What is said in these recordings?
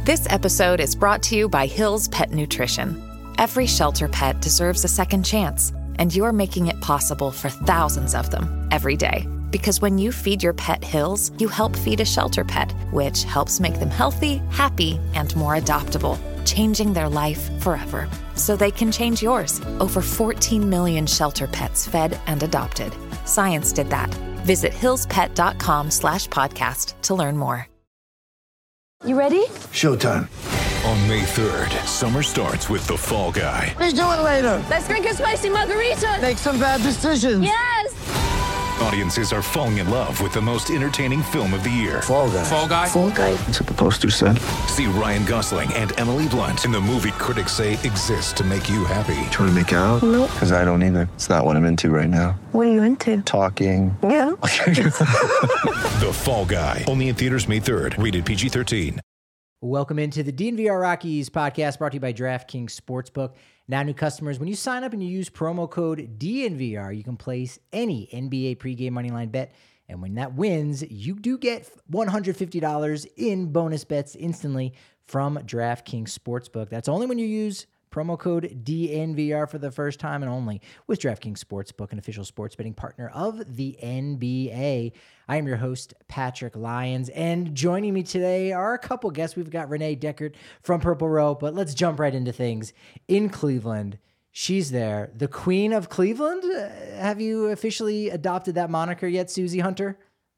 This episode is brought to you by Hill's Pet Nutrition. Every shelter pet deserves a second chance, and you're making it possible for thousands of them every day. Because when you feed your pet Hill's, you help feed a shelter pet, which helps make them healthy, happy, and more adoptable, changing their life forever. So they can change yours. Over 14 million shelter pets fed and adopted. Science did that. Visit hillspet.com/podcast to learn more. You ready? Showtime. On May 3rd, summer starts with The Fall Guy. Let's do it later. Let's drink a spicy margarita. Make some bad decisions. Yes! Audiences are falling in love with the most entertaining film of the year. Fall Guy. Fall Guy? Fall guy. That's what the poster said. See Ryan Gosling and Emily Blunt in the movie critics say exists to make you happy. Trying to make it out? Nope. Because I don't either. It's not what I'm into right now. What are you into? Talking. Yeah. The Fall Guy. Only in theaters May 3rd. Rated PG-13. Welcome into the DNVR Rockies podcast brought to you by DraftKings Sportsbook. Now, new customers, when you sign up and you use promo code DNVR, you can place any NBA pregame moneyline bet. And when that wins, you do get $150 in bonus bets instantly from DraftKings Sportsbook. That's only when you use promo code DNVR for the first time and only with DraftKings Sportsbook, an official sports betting partner of the NBA. I am your host, Patrick Lyons, and joining me today are a couple guests. We've got Renee Deckert from Purple Row, but let's jump right into things. In Cleveland, she's there, the Queen of Cleveland. Have you officially adopted that moniker yet, Susie Hunter?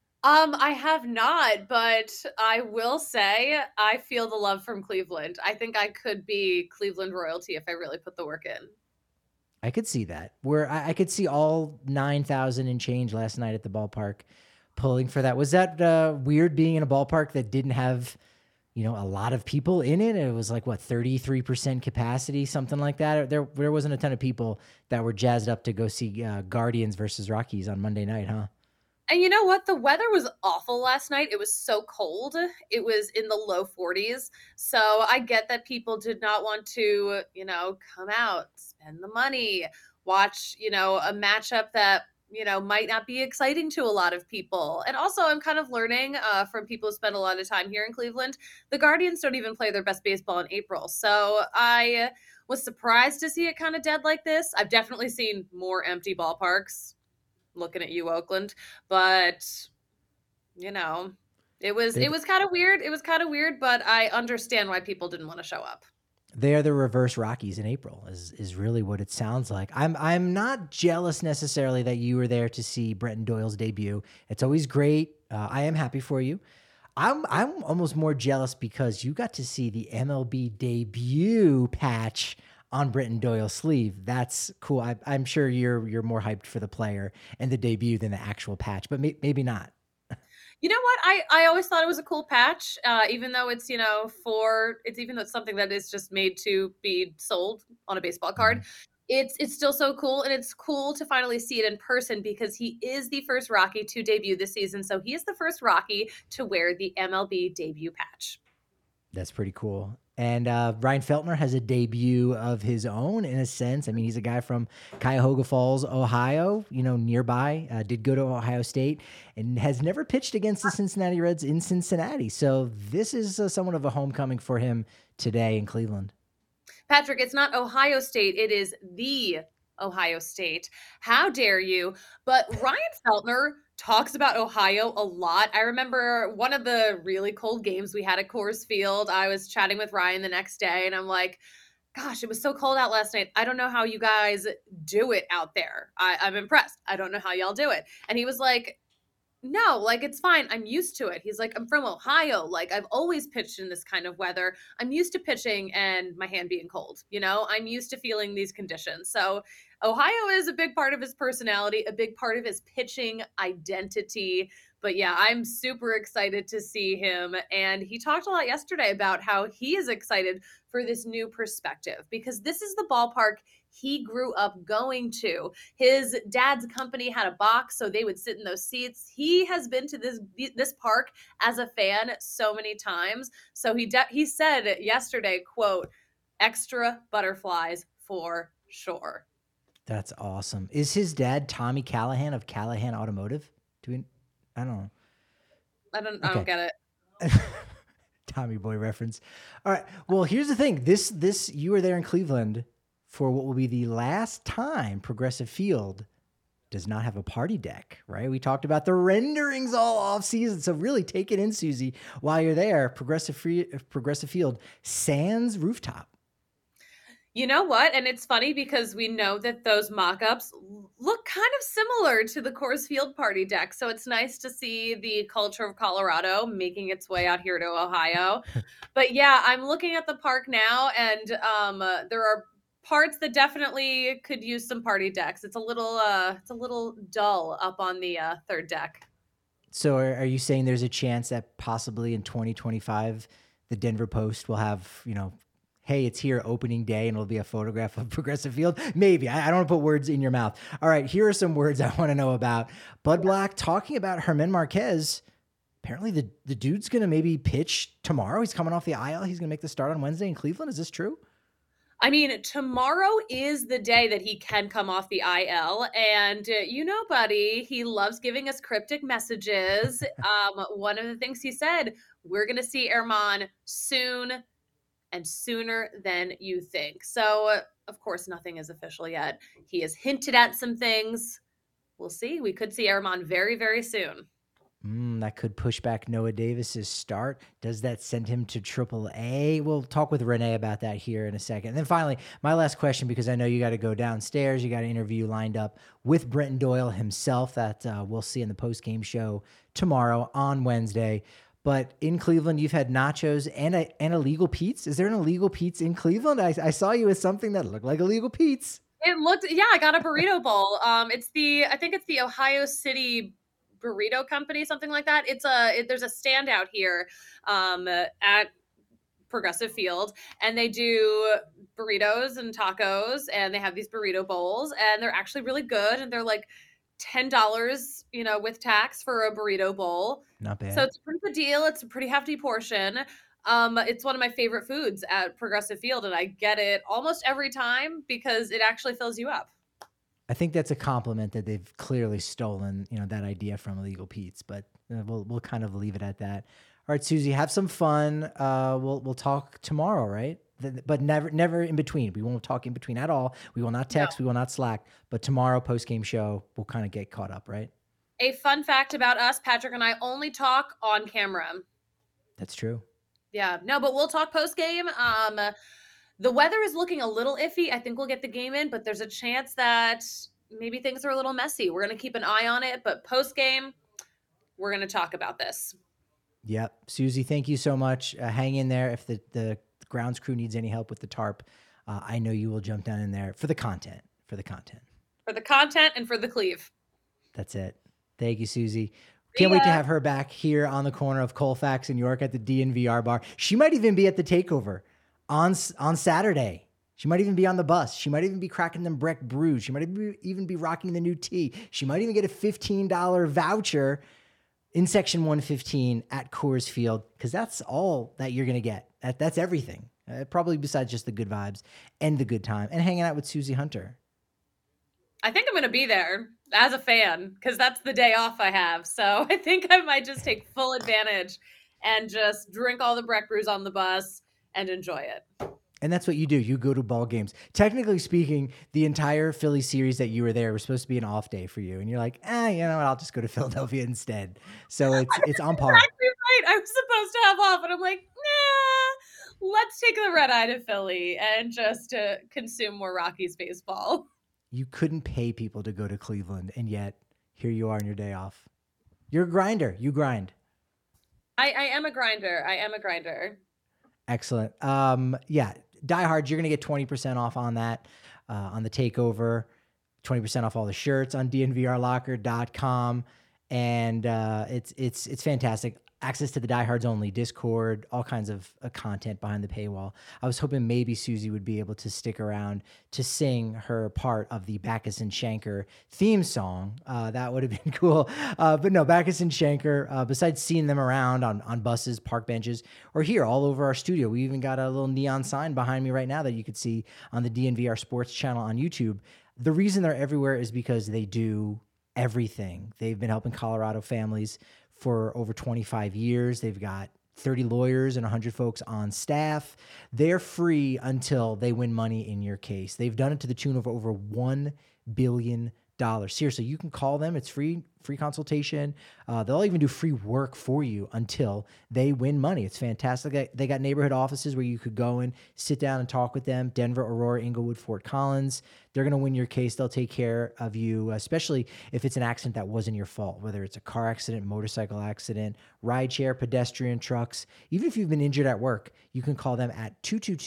I have not, but I will say I feel the love from Cleveland. I think I could be Cleveland royalty if I really put the work in. I could see that. Where I could see all 9,000 and change last night at the ballpark pulling for that. Was that weird being in a ballpark that didn't have, a lot of people in it? It was like, 33% capacity, something like that? There wasn't a ton of people that were jazzed up to go see Guardians versus Rockies on Monday night, huh? And you know what? The weather was awful last night. It was so cold. It was in the low 40s. So I get that people did not want to, come out, spend the money, watch, a matchup that, might not be exciting to a lot of people. And also I'm kind of learning from people who spend a lot of time here in Cleveland, the Guardians don't even play their best baseball in April. So I was surprised to see it kind of dead like this. I've definitely seen more empty ballparks. Looking at you, Oakland, but it was kind of weird. It was kind of weird, but I understand why people didn't want to show up. They are the reverse Rockies in April is really what it sounds like. I'm not jealous necessarily that you were there to see Brenton Doyle's debut. It's always great. I am happy for you. I'm almost more jealous because you got to see the MLB debut patch on Brenton Doyle's sleeve. That's cool. I'm sure you're more hyped for the player and the debut than the actual patch, but maybe not. You know what? I always thought it was a cool patch, even though it's, even though it's something that is just made to be sold on a baseball card. Mm-hmm. It's still so cool, and it's cool to finally see it in person because he is the first Rocky to debut this season. So he is the first Rocky to wear the MLB debut patch. That's pretty cool. And Ryan Feltner has a debut of his own in a sense. I mean, he's a guy from Cuyahoga Falls, Ohio, nearby, did go to Ohio State and has never pitched against the Cincinnati Reds in Cincinnati. So this is somewhat of a homecoming for him today in Cleveland. Patrick, it's not Ohio State. It is the Ohio State. How dare you? But Ryan Feltner talks about Ohio a lot. I remember one of the really cold games we had at Coors Field. I was chatting with Ryan the next day and I'm like, gosh, it was so cold out last night. I don't know how you guys do it out there. I'm impressed. I don't know how y'all do it. And he was like, no, it's fine. I'm used to it. He's like, I'm from Ohio. I've always pitched in this kind of weather. I'm used to pitching and my hand being cold. I'm used to feeling these conditions. So Ohio is a big part of his personality, a big part of his pitching identity. But yeah, I'm super excited to see him. And he talked a lot yesterday about how he is excited for this new perspective because this is the ballpark he grew up going to. His dad's company had a box, so they would sit in those seats. He has been to this park as a fan so many times. So he said yesterday, quote, extra butterflies for sure. That's awesome. Is his dad Tommy Callahan of Callahan Automotive? I don't know. I don't get it. Tommy Boy reference. All right. Well, here's the thing. This you were there in Cleveland for what will be the last time Progressive Field does not have a party deck, right? We talked about the renderings all off season. So really take it in, Susie, while you're there. Progressive Field sans rooftop. You know what? And it's funny because we know that those mock-ups look kind of similar to the Coors Field party deck. So it's nice to see the culture of Colorado making its way out here to Ohio. But yeah, I'm looking at the park now, and there are parts that definitely could use some party decks. It's a little dull up on the third deck. So are you saying there's a chance that possibly in 2025, the Denver Post will have, hey, it's here opening day and it'll be a photograph of Progressive Field? Maybe. I don't want to put words in your mouth. All right, here are some words I want to know about. Bud Black talking about Germán Marquez. Apparently the dude's going to maybe pitch tomorrow. He's coming off the IL. He's going to make the start on Wednesday in Cleveland. Is this true? I mean, tomorrow is the day that he can come off the IL. And buddy, he loves giving us cryptic messages. One of the things he said, we're going to see Germán soon and sooner than you think. So, of course, nothing is official yet. He has hinted at some things. We'll see. We could see Germán very, very soon. That could push back Noah Davis's start. Does that send him to AAA? We'll talk with Renee about that here in a second. And then finally, my last question, because I know you got to go downstairs. You got an interview lined up with Brenton Doyle himself that we'll see in the post-game show tomorrow on Wednesday. But in Cleveland, you've had nachos and illegal Pete's. Is there an illegal Pete's in Cleveland? I saw you with something that looked like illegal Pete's. It looked, I got a burrito bowl. I think it's the Ohio City Burrito Company, something like that. There's a standout here at Progressive Field, and they do burritos and tacos, and they have these burrito bowls, and they're actually really good, and they're like $10, with tax for a burrito bowl. Not bad. So it's a pretty good deal. It's a pretty hefty portion. It's one of my favorite foods at Progressive Field, and I get it almost every time because it actually fills you up. I think that's a compliment that they've clearly stolen, that idea from Illegal Pete's, but we'll kind of leave it at that. All right, Susie, have some fun. We'll talk tomorrow, right? But never in between. We won't talk in between at all. We will not text. No. We will not Slack. But tomorrow, post-game show, we'll kind of get caught up, right? A fun fact about us, Patrick and I only talk on camera. That's true. Yeah. No, but we'll talk post-game. The weather is looking a little iffy. I think we'll get the game in, but there's a chance that maybe things are a little messy. We're going to keep an eye on it, but post-game, we're going to talk about this. Yep. Susie, thank you so much. Hang in there. If the grounds crew needs any help with the tarp, I know you will jump down in there for the content. For the content and for the cleave. That's it. Thank you, Susie. Can't wait to have her back here on the corner of Colfax and York at the DNVR bar. She might even be at the takeover on Saturday. She might even be on the bus. She might even be cracking them Breck brews. She might even be rocking the new tea. She might even get a $15 voucher in section 115 at Coors Field, because that's all that you're going to get. That's everything. Probably besides just the good vibes and the good time and hanging out with Susie Hunter. I think I'm going to be there as a fan because that's the day off I have. So I think I might just take full advantage and just drink all the Breck brews on the bus and enjoy it. And that's what you do. You go to ball games. Technically speaking, the entire Philly series that you were there was supposed to be an off day for you. And you're like, you know what? I'll just go to Philadelphia instead. So it's on par. Exactly right. I was supposed to have off, and I'm like, nah, let's take the red eye to Philly and just consume more Rockies baseball. You couldn't pay people to go to Cleveland, and yet here you are on your day off. You're a grinder. You grind. I am a grinder. Excellent. Yeah. Die Hard, you're going to get 20% off on that, on the takeover, 20% off all the shirts on dnvrlocker.com. And it's fantastic. Access to the Die Hards only Discord, all kinds of content behind the paywall. I was hoping maybe Susie would be able to stick around to sing her part of the Backus and Shanker theme song. That would have been cool. But no, Backus and Shanker, besides seeing them around on buses, park benches, or here all over our studio, we even got a little neon sign behind me right now that you could see on the DNVR Sports channel on YouTube. The reason they're everywhere is because they do everything. They've been helping Colorado families for over 25 years. They've got 30 lawyers and 100 folks on staff. They're free until they win money in your case. They've done it to the tune of over $1 billion. Seriously, you can call them. It's free consultation. They'll even do free work for you until they win money. It's fantastic. They got neighborhood offices where you could go and sit down and talk with them. Denver, Aurora, Inglewood, Fort Collins. They're going to win your case. They'll take care of you, especially if it's an accident that wasn't your fault, whether it's a car accident, motorcycle accident, rideshare, pedestrian, trucks. Even if you've been injured at work, you can call them at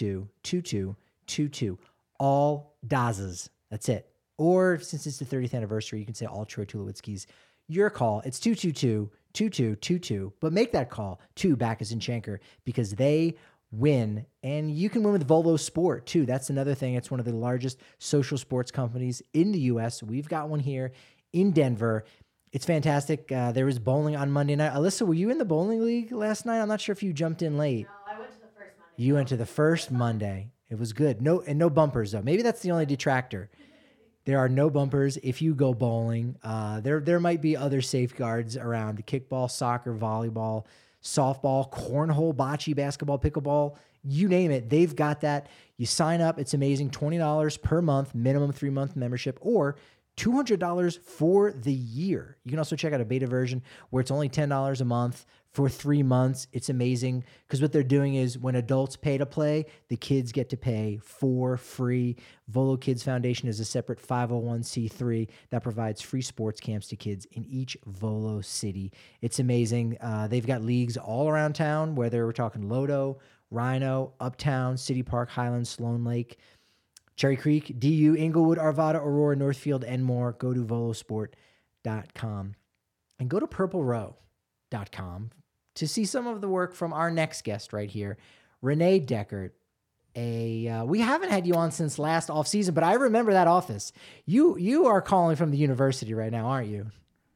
222-2222. All Dazas. That's it. Or since it's the 30th anniversary, you can say all Troy Tulowitzki's. Your call, it's 222-2222. But make that call to Backus and Schenker because they win. And you can win with Volo Sport too. That's another thing. It's one of the largest social sports companies in the U.S. We've got one here in Denver. It's fantastic. There was bowling on Monday night. Alyssa, were you in the bowling league last night? I'm not sure if you jumped in late. No, I went to the first Monday. You went to the first Monday. It was good. No bumpers though. Maybe that's the only detractor. There are no bumpers if you go bowling. There might be other safeguards around kickball, soccer, volleyball, softball, cornhole, bocce, basketball, pickleball, you name it. They've got that. You sign up. It's amazing. $20 per month, minimum 3-month membership, or $200 for the year. You can also check out a beta version where it's only $10 a month for 3 months. It's amazing because what they're doing is when adults pay to play, the kids get to pay for free. Volo Kids Foundation is a separate 501c3 that provides free sports camps to kids in each Volo city. It's amazing. They've got leagues all around town, whether we're talking Lodo, Rhino, Uptown, City Park, Highlands, Sloan Lake, Cherry Creek, DU, Inglewood, Arvada, Aurora, Northfield, and more. Go to volosport.com and go to purplerow.com to see some of the work from our next guest right here, Renee Deckert. We haven't had you on since last off season, but I remember that office. You are calling from the university right now, aren't you?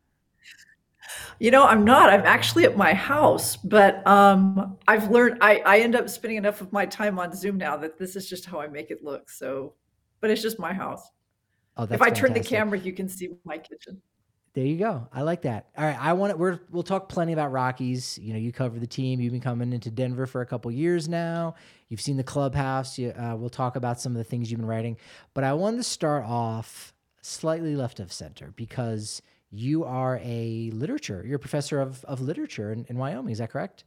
You know, I'm not. I'm actually at my house, but I've learned I end up spending enough of my time on Zoom now that this is just how I make it look. So, but it's just my house. Oh, that's if I turn the fantastic. camera, you can see my kitchen. There you go. I like that. All right, we'll talk plenty about Rockies. You know, you cover the team. You've been coming into Denver for a couple years now. You've seen the clubhouse. We'll talk about some of the things you've been writing. But I wanted to start off slightly left of center because you are you're a professor of literature in Wyoming. Is that correct?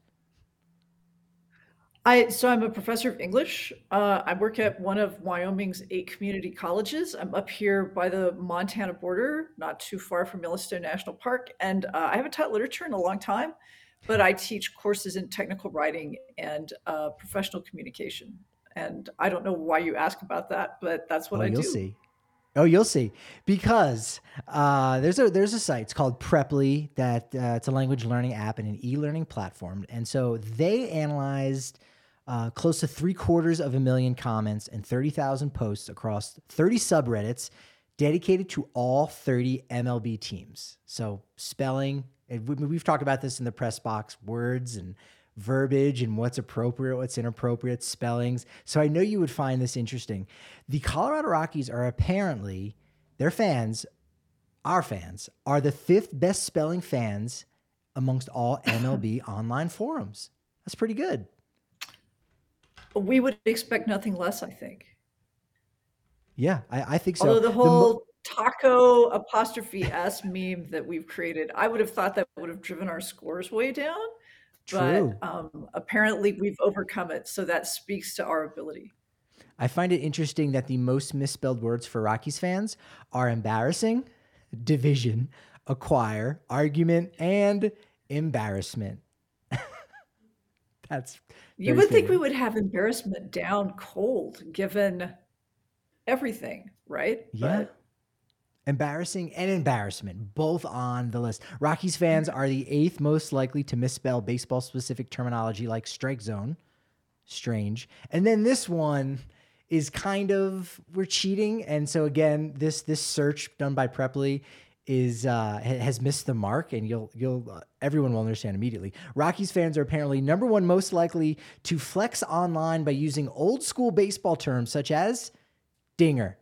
So I'm a professor of English. I work at one of Wyoming's 8 community colleges. I'm up here by the Montana border, not too far from Yellowstone National Park. And I haven't taught literature in a long time, but I teach courses in technical writing and professional communication. And I don't know why you ask about that, but that's what I do. You'll see. Oh, you'll see. Because there's a site. It's called Preply. It's a language learning app and an e-learning platform. And so they analyzed close to 750,000 comments and 30,000 posts across 30 subreddits dedicated to all 30 MLB teams. So spelling, and we've talked about this in the press box, words and verbiage and what's appropriate, what's inappropriate, spellings. So I know you would find this interesting. The Colorado Rockies are apparently, our fans, are the 5th best spelling fans amongst all MLB online forums. That's pretty good. We would expect nothing less, I think. Yeah, I think so. Although the whole taco apostrophe S meme that we've created, I would have thought that would have driven our scores way down. True. But apparently we've overcome it. So that speaks to our ability. I find it interesting that the most misspelled words for Rockies fans are embarrassing, division, acquire, argument, and embarrassment. That's you would think we would have embarrassment down cold given everything, right? Yeah. But embarrassing and embarrassment, both on the list. Rockies fans are the 8th most likely to misspell baseball-specific terminology like strike zone. Strange. And then this one is we're cheating. And so again, this search done by Preply has missed the mark, and everyone will understand immediately. Rockies fans are apparently number 1 most likely to flex online by using old school baseball terms such as dinger.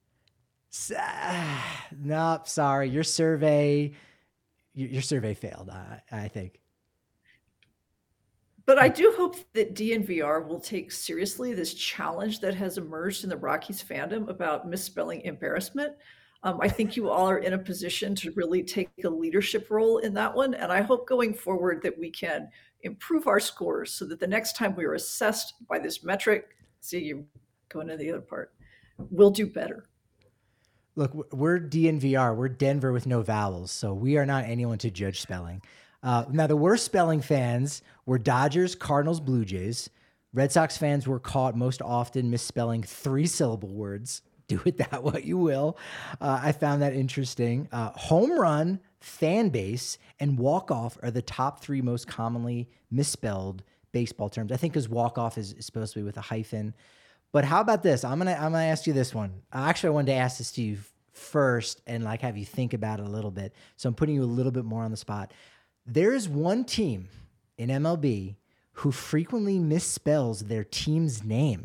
Nope, sorry. Your survey failed, I think. But I do hope that DNVR will take seriously this challenge that has emerged in the Rockies fandom about misspelling embarrassment. I think you all are in a position to really take a leadership role in that one. And I hope going forward that we can improve our scores so that the next time we are assessed by this metric, see you going to the other part, we'll do better. Look, we're DNVR. We're Denver with no vowels, so we are not anyone to judge spelling. Now, the worst spelling fans were Dodgers, Cardinals, Blue Jays. Red Sox fans were caught most often misspelling 3-syllable words. Do with that what you will. I found that interesting. Home run, fan base, and walk-off are the top 3 most commonly misspelled baseball terms. I think because walk-off is supposed to be with a hyphen. But how about this? I'm gonna ask you this one. Actually, I wanted to ask this to you first and like have you think about it a little bit. So I'm putting you a little bit more on the spot. There's one team in MLB who frequently misspells their team's name.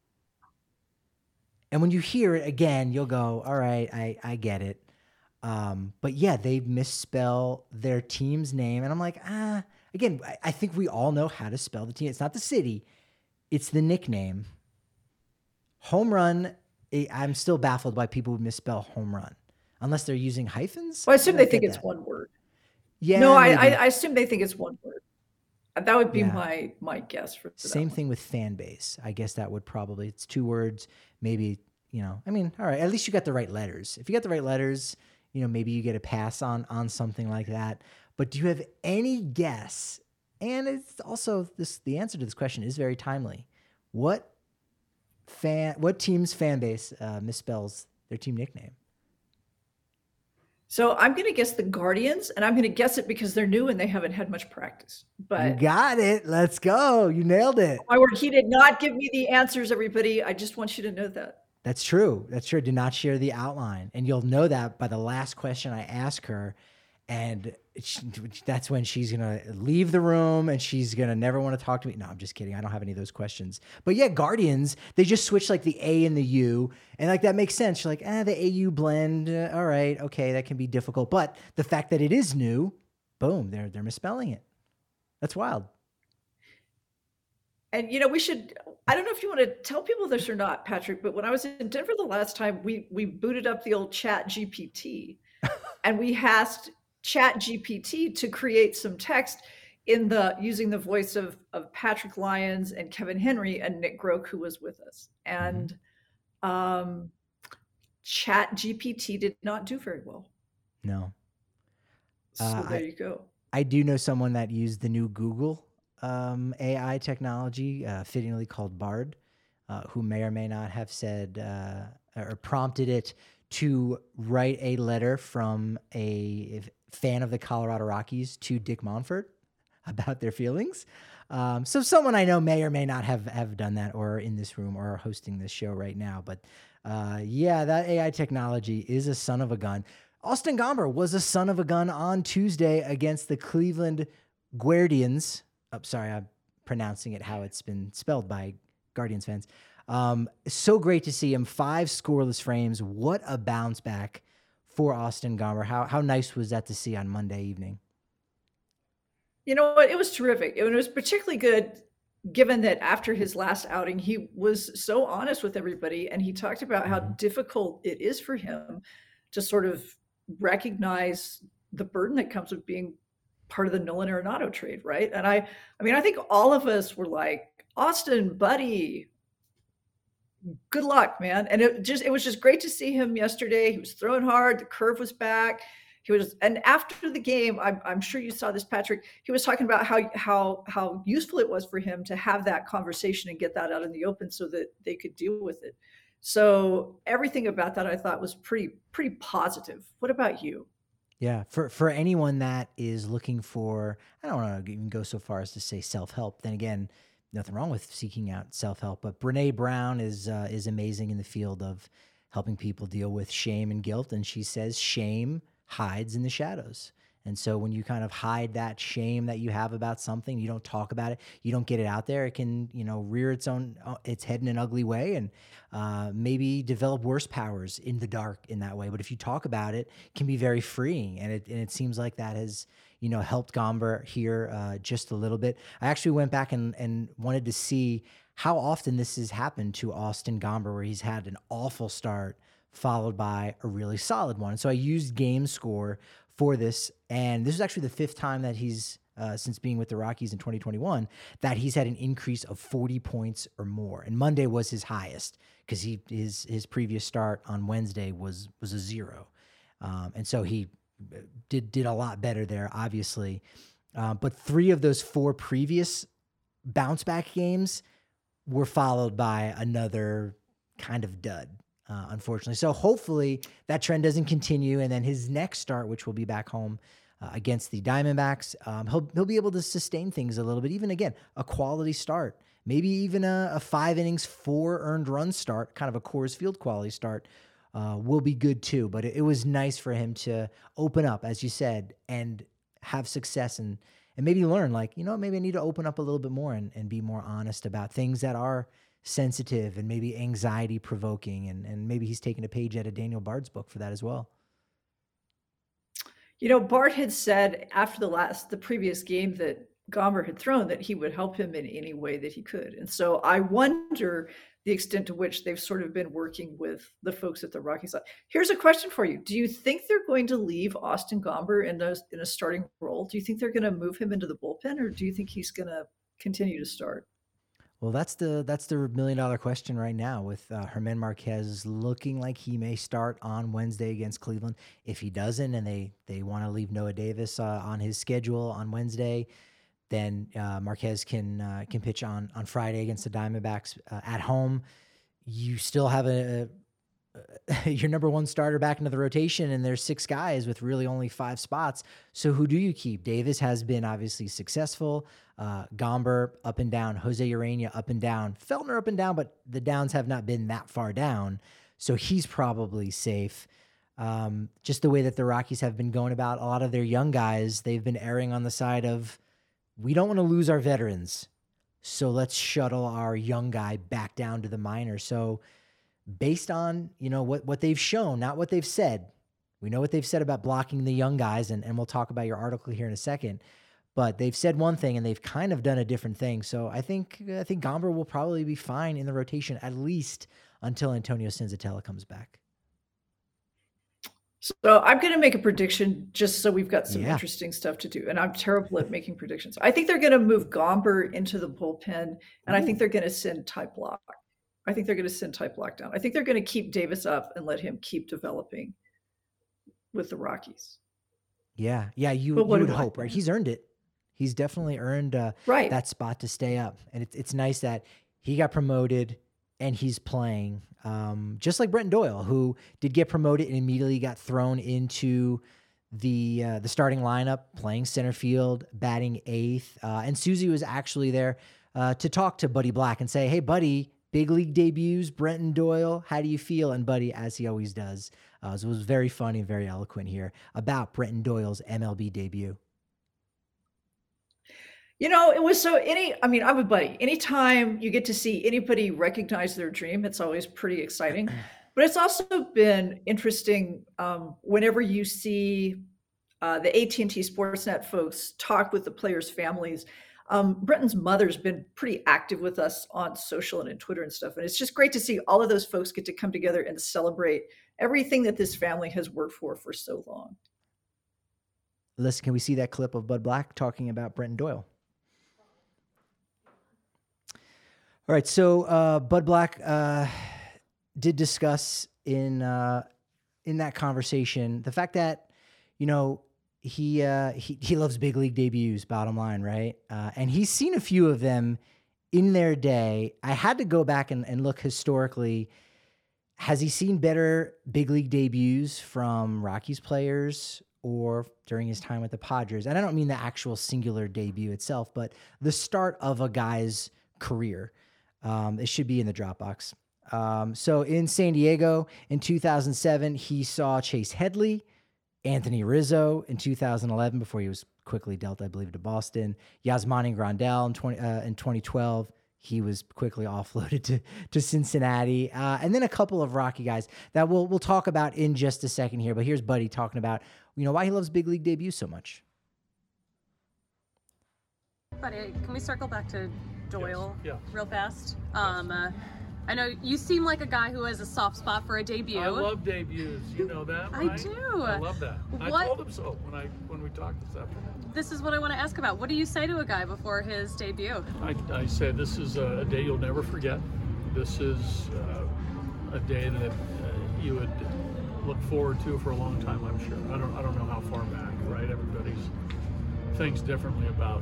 And when you hear it again, you'll go, all right, I get it. But yeah, they misspell their team's name. And I'm like, again, I think we all know how to spell the team. It's not the city, it's the nickname. Home run, I'm still baffled by people who misspell home run, unless they're using hyphens. Well, I assume they think it's one word. Yeah. No, I assume they think it's one word. That would be my guess for that. Same thing with fan base. I guess that would probably, it's 2 words, maybe, all right, at least you got the right letters. If you got the right letters, maybe you get a pass on something like that. But do you have any guess? And it's also the answer to this question is very timely. What team's fan base misspells their team nickname? So I'm going to guess the Guardians, and I'm going to guess it because they're new and they haven't had much practice. But you got it. Let's go. You nailed it. My word, he did not give me the answers, everybody. I just want you to know that. That's true. Did not share the outline. And you'll know that by the last question I ask her. And that's when she's going to leave the room and she's going to never want to talk to me. No, I'm just kidding. I don't have any of those questions. But yeah, Guardians, they just switch like the A and the U. And like that makes sense. You're like, the AU blend. All right. Okay. That can be difficult. But the fact that it is new, boom, they're misspelling it. That's wild. And, we should, I don't know if you want to tell people this or not, Patrick, but when I was in Denver the last time, we booted up the old Chat GPT and we asked Chat GPT to create some text using the voice of Patrick Lyons and Kevin Henry and Nick Groke, who was with us. And Chat GPT did not do very well. No. So there you go. I do know someone that used the new Google AI technology, fittingly called Bard, who may or may not have said or prompted it to write a letter from a fan of the Colorado Rockies to Dick Monfort about their feelings. So someone I know may or may not have done that or in this room or hosting this show right now. But that AI technology is a son of a gun. Austin Gomber was a son of a gun on Tuesday against the Cleveland Guardians. Sorry, I'm pronouncing it how it's been spelled by Guardians fans. So great to see him. 5 scoreless frames. What a bounce back for Austin Gomber. How nice was that to see on Monday evening? You know what? It was terrific. It was particularly good given that after his last outing, he was so honest with everybody. And he talked about how difficult it is for him to sort of recognize the burden that comes with being part of the Nolan Arenado trade, right? And I think all of us were like, Austin, buddy, good luck, man. And it was just great to see him yesterday. He was throwing hard. The curve was back. And after the game, I'm sure you saw this, Patrick. He was talking about how useful it was for him to have that conversation and get that out in the open so that they could deal with it. So everything about that I thought was pretty positive. What about you? Yeah, for anyone that is looking for, I don't want to even go so far as to say self-help. Then again, nothing wrong with seeking out self-help. But Brene Brown is amazing in the field of helping people deal with shame and guilt. And she says shame hides in the shadows. And so when you kind of hide that shame that you have about something, you don't talk about it, you don't get it out there, it can, rear its head in an ugly way and maybe develop worse powers in the dark in that way. But if you talk about it, it can be very freeing. And it seems like that has, helped Gomber here just a little bit. I actually went back and wanted to see how often this has happened to Austin Gomber, where he's had an awful start followed by a really solid one. So I used Game Score for this, and this is actually the 5th time that he's since being with the Rockies in 2021 that he's had an increase of 40 points or more. And Monday was his highest because his previous start on Wednesday was a 0, and so he did a lot better there, obviously. But 3 of those 4 previous bounce back games were followed by another kind of dud. Unfortunately. So hopefully that trend doesn't continue. And then his next start, which will be back home against the Diamondbacks, he'll be able to sustain things a little bit. Even again, a quality start, maybe even a 5 innings, 4 earned run start, kind of a Coors Field quality start, will be good too. But it was nice for him to open up, as you said, and have success and maybe learn, maybe I need to open up a little bit more and be more honest about things that are sensitive and maybe anxiety provoking. And maybe he's taking a page out of Daniel Bard's book for that as well. Bard had said after the previous game that Gomber had thrown that he would help him in any way that he could. And so I wonder the extent to which they've sort of been working with the folks at the Rockies. Here's a question for you. Do you think they're going to leave Austin Gomber in a starting role? Do you think they're going to move him into the bullpen, or do you think he's going to continue to start? Well, that's the $1 million question right now, with Germán Marquez looking like he may start on Wednesday against Cleveland. If he doesn't, and they want to leave Noah Davis on his schedule on Wednesday, then Marquez can pitch on Friday against the Diamondbacks at home. You still have your number 1 starter back into the rotation, and there's 6 guys with really only 5 spots. So who do you keep? Davis has been obviously successful. Gomber up and down, Jose Urena up and down, Feltner up and down, but the downs have not been that far down. So he's probably safe. Just the way that the Rockies have been going about a lot of their young guys, they've been erring on the side of, we don't want to lose our veterans, so let's shuttle our young guy back down to the minors. So based on, what they've shown, not what they've said. We know what they've said about blocking the young guys, and we'll talk about your article here in a second. But they've said one thing, and they've kind of done a different thing. So I think Gomber will probably be fine in the rotation, at least until Antonio Senzatella comes back. So I'm going to make a prediction just so we've got some interesting stuff to do. And I'm terrible at making predictions. I think they're going to move Gomber into the bullpen, and I think they're going to send Ty Blach. I think they're going to send Ty Blach down. I think they're going to keep Davis up and let him keep developing with the Rockies. Yeah. You would hope, right? He's earned it. He's definitely earned that spot to stay up. And it's nice that he got promoted and he's playing, just like Brenton Doyle, who did get promoted and immediately got thrown into the starting lineup, playing center field, batting 8th. And Susie was actually there to talk to Buddy Black and say, hey, Buddy, big league debuts, Brenton Doyle, how do you feel? And Buddy, as he always does, so it was very funny and very eloquent here about Brenton Doyle's MLB debut. It was I'm a Buddy. Anytime you get to see anybody recognize their dream, it's always pretty exciting. But it's also been interesting whenever you see the AT&T Sportsnet folks talk with the players' families. Brenton's mother's been pretty active with us on social and in Twitter and stuff. And it's just great to see all of those folks get to come together and celebrate everything that this family has worked for so long. Listen, can we see that clip of Bud Black talking about Brenton Doyle? All right, so Bud Black did discuss in that conversation the fact that, he loves big league debuts, bottom line, right? And he's seen a few of them in their day. I had to go back and look historically. Has he seen better big league debuts from Rockies players or during his time with the Padres? And I don't mean the actual singular debut itself, but the start of a guy's career. It should be in the Dropbox. So in San Diego in 2007, he saw Chase Headley, Anthony Rizzo in 2011 before he was quickly dealt, I believe, to Boston. Yasmani Grandal in 2012. He was quickly offloaded to Cincinnati. And then a couple of Rocky guys that we'll talk about in just a second here. But here's Buddy talking about, why he loves big league debuts so much. everybody, can we circle back to Doyle real fast? Yes. I know you seem like a guy who has a soft spot for a debut. I love debuts. You know that, right? I do. I love that. I told him so when we talked this afternoon. This is what I want to ask about. What do you say to a guy before his debut? I said, this is a day you'll never forget. This is a day that you would look forward to for a long time, I'm sure. I don't know how far back, right? Everybody's thinks differently about,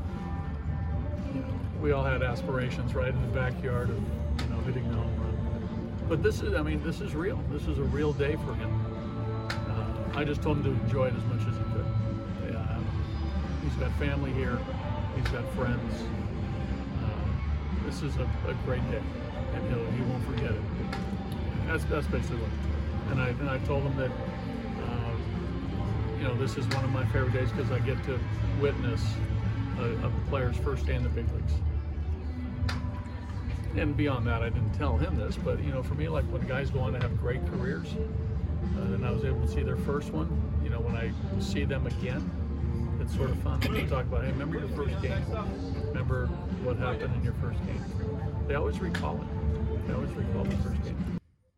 we all had aspirations, right, in the backyard of, hitting the home run. But this is real. This is a real day for him. I just told him to enjoy it as much as he could. He's got family here. He's got friends. This is a great day, and he won't forget it. That's basically what. And I told him that this is one of my favorite days because I get to witness a player's first day in the big leagues. And beyond that, I didn't tell him this, but for me, like when guys go on to have great careers, and I was able to see their first one, when I see them again, it's sort of fun to talk about, hey, remember your first game? Remember what happened in your first game? They always recall it. They always recall the first game.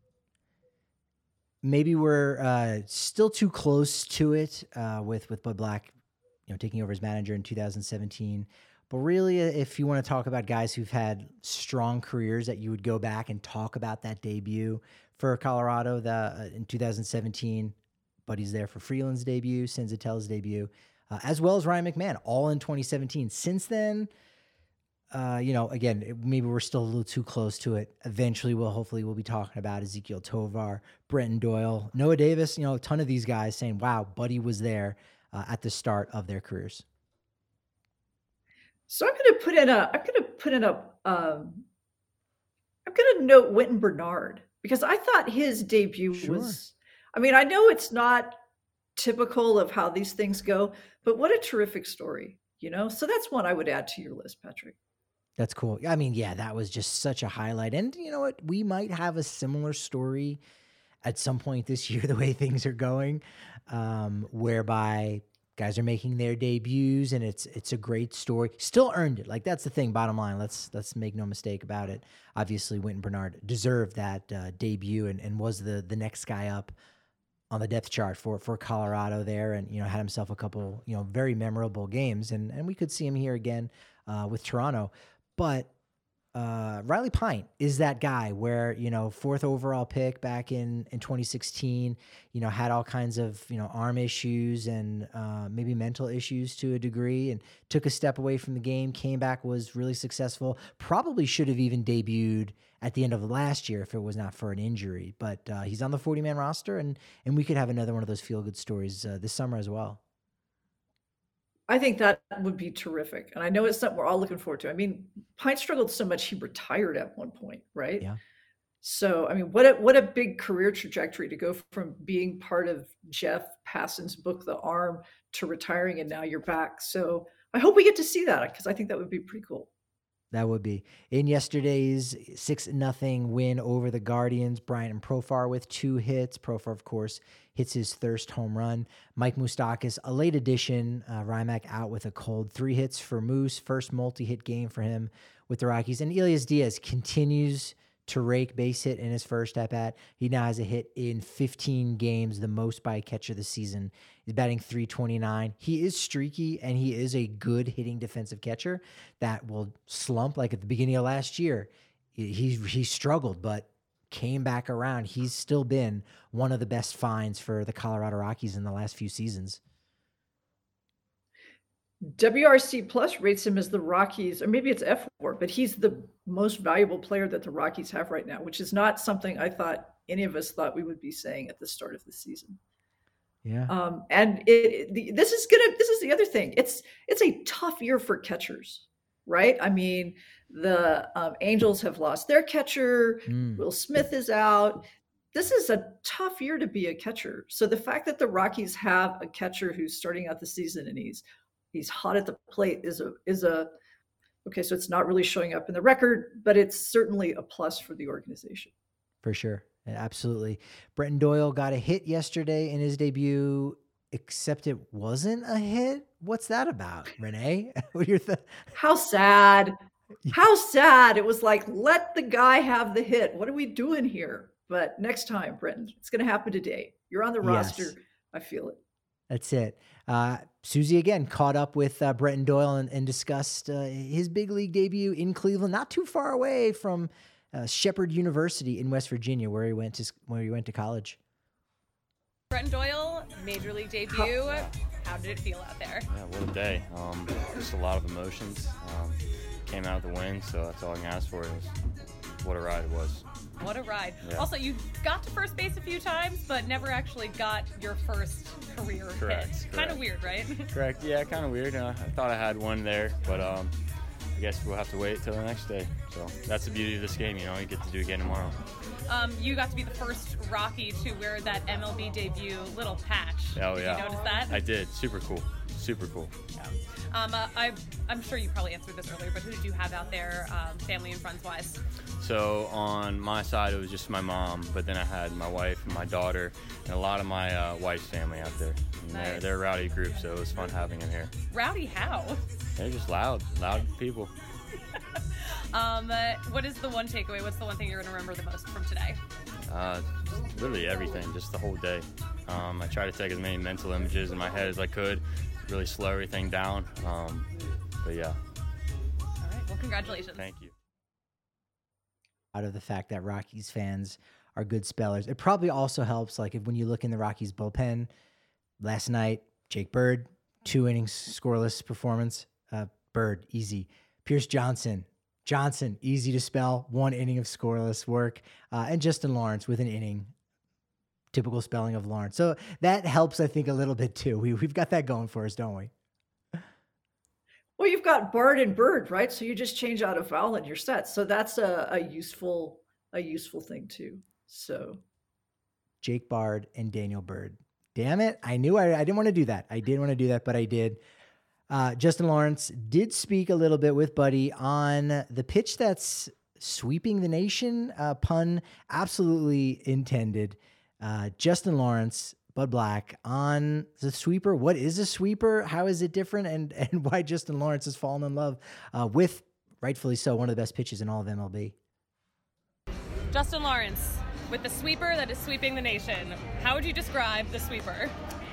Maybe we're still too close to it with Bud Black, taking over as manager in 2017. But really, if you want to talk about guys who've had strong careers that you would go back and talk about that debut for Colorado in 2017, Buddy's there for Freeland's debut, Senzatel's debut, as well as Ryan McMahon, all in 2017. Since then, again, maybe we're still a little too close to it. Eventually, we'll be talking about Ezequiel Tovar, Brenton Doyle, Noah Davis, a ton of these guys saying, wow, Buddy was there at the start of their careers. So I'm going to note Wynton Bernard because I thought his debut was, I know it's not typical of how these things go, but what a terrific story, So that's one I would add to your list, Patrick. That's cool. That was just such a highlight. And you know what? We might have a similar story at some point this year, the way things are going, whereby guys are making their debuts and it's a great story. Still earned it. Like that's the thing, bottom line. Let's make no mistake about it. Obviously, Wynton Bernard deserved that debut and was the next guy up on the depth chart for Colorado there, and had himself a couple very memorable games, and we could see him here again with Toronto. But Riley Pint is that guy where, fourth overall pick back in 2016, had all kinds of, arm issues and maybe mental issues to a degree, and took a step away from the game, came back, was really successful, probably should have even debuted at the end of last year if it was not for an injury. But he's on the 40-man roster, and we could have another one of those feel-good stories this summer as well. I think that would be terrific. And I know it's something we're all looking forward to. Pint struggled so much he retired at one point, right? Yeah. So, what a big career trajectory to go from being part of Jeff Passan's book, The Arm, to retiring, and now you're back. So I hope we get to see that because I think that would be pretty cool. That would be. In yesterday's 6-0 win over the Guardians, Bryant Profar with 2 hits. Profar, of course, hits his first home run. Mike Moustakas, a late addition. Rymack out with a cold. 3 hits for Moose. First multi-hit game for him with the Rockies. And Elias Diaz continues to rake base hit in his first at-bat. He now has a hit in 15 games, the most by a catcher this season. He's batting .329. He is streaky, and he is a good hitting defensive catcher that will slump like at the beginning of last year. He struggled, but came back around. He's still been one of the best finds for the Colorado Rockies in the last few seasons. WRC Plus rates him as the Rockies, or maybe it's F4, but he's the most valuable player that the Rockies have right now, which is not something I thought any of us thought we would be saying at the start of the season. Yeah. And this is the other thing. It's a tough year for catchers, right? The Angels have lost their catcher. Will Smith is out. This is a tough year to be a catcher. So the fact that the Rockies have a catcher who's starting out the season and he's hot at the plate is okay. So it's not really showing up in the record, but it's certainly a plus for the organization. For sure. Absolutely. Brenton Doyle got a hit yesterday in his debut, except it wasn't a hit. What's that about, Renee? What are your How sad. How sad. It was like, let the guy have the hit. What are we doing here? But next time, Brenton, it's going to happen today. You're on the roster. I feel it. That's it. Susie, again, caught up with Brenton Doyle and discussed his big league debut in Cleveland, not too far away from Shepherd University in West Virginia, where he went to college. Brenton Doyle, major league debut. How did it feel out there? Yeah, what a day. Just a lot of emotions. Came out with the win, so that's all I can ask for. What a ride it was. What a ride. Yeah. Also, you got to first base a few times, but never actually got your first career hit. Kind of weird, right? Correct. Yeah, kind of weird. I thought I had one there, but I guess we'll have to wait till the next day. So that's the beauty of this game, you get to do it again tomorrow. You got to be the first Rocky to wear that MLB debut little patch. Oh, Did you notice that? I did. Super cool. Super cool. Yeah. I'm sure you probably answered this earlier, but who did you have out there, family and friends-wise? So on my side, it was just my mom, but then I had my wife and my daughter and a lot of my wife's family out there. And they're a rowdy group, so it was fun having them here. Rowdy how? They're just loud people. What is the one takeaway? What's the one thing you're going to remember the most from today? Literally everything, just the whole day. I tried to take as many mental images in my head as I could, really slow everything down. But yeah. All right, well, congratulations. Thank you. Out of the fact that Rockies fans are good spellers, it probably also helps, like, if when you look in the Rockies bullpen last night, Jake Bird, 2 innings scoreless performance. Bird, easy. Pierce Johnson, easy to spell, 1 inning of scoreless work. And Justin Lawrence with an inning. Typical spelling of Lawrence. So that helps, I think, a little bit too. We've got that going for us, don't we? Well, you've got Bard and Bird, right? So you just change out a vowel and you're set. So that's a useful thing too. So Jake Bard and Daniel Bird. Damn it. I knew I didn't want to do that. I didn't want to do that, but I did. Justin Lawrence did speak a little bit with Buddy on the pitch that's sweeping the nation. Pun absolutely intended. Justin Lawrence, Bud Black on the sweeper. What is a sweeper? How is it different? And why Justin Lawrence has fallen in love with, rightfully so, one of the best pitches in all of MLB. Justin Lawrence, with the sweeper that is sweeping the nation, how would you describe the sweeper?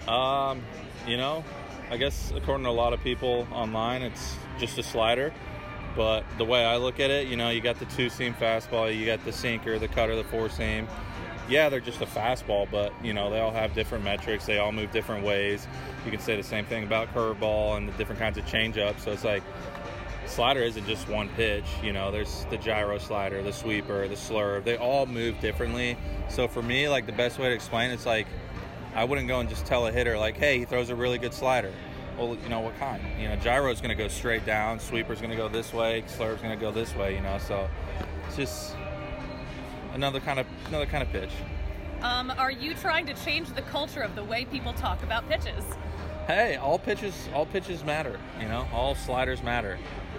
I guess according to a lot of people online, it's just a slider. But the way I look at it, you got the 2-seam fastball, you got the sinker, the cutter, the 4-seam. Yeah, they're just a fastball, but, they all have different metrics. They all move different ways. You can say the same thing about curveball and the different kinds of changeups. So it's like slider isn't just one pitch. There's the gyro slider, the sweeper, the slurve. They all move differently. So for me, like, the best way to explain it's like I wouldn't go and just tell a hitter, like, hey, he throws a really good slider. Well, what kind? Gyro's going to go straight down. Sweeper's going to go this way. Slurve's going to go this way, So it's just another kind of pitch. Are you trying to change the culture of the way people talk about pitches? Hey, all pitches matter. All sliders matter.